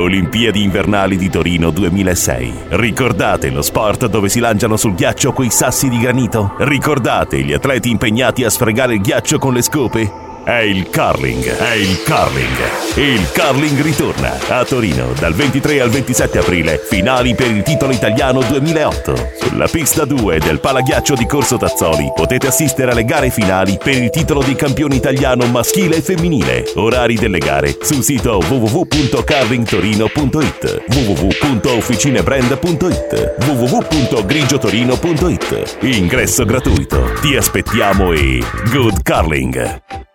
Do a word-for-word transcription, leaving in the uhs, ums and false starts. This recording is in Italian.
Olimpiadi Invernali di Torino duemilasei. Ricordate lo sport dove si lanciano sul ghiaccio quei sassi di granito? Ricordate gli atleti impegnati a sfregare il ghiaccio con le scope? È il curling, è il curling. Il curling ritorna a Torino dal ventitré al ventisette aprile. Finali per il titolo italiano duemilaotto. Sulla pista due del Palaghiaccio di Corso Tazzoli potete assistere alle gare finali per il titolo di campione italiano maschile e femminile. Orari delle gare sul sito w w w punto curling torino punto i t, w w w punto officinebrand punto i t, w w w punto grigiotorino punto i t. Ingresso gratuito. Ti aspettiamo e good curling!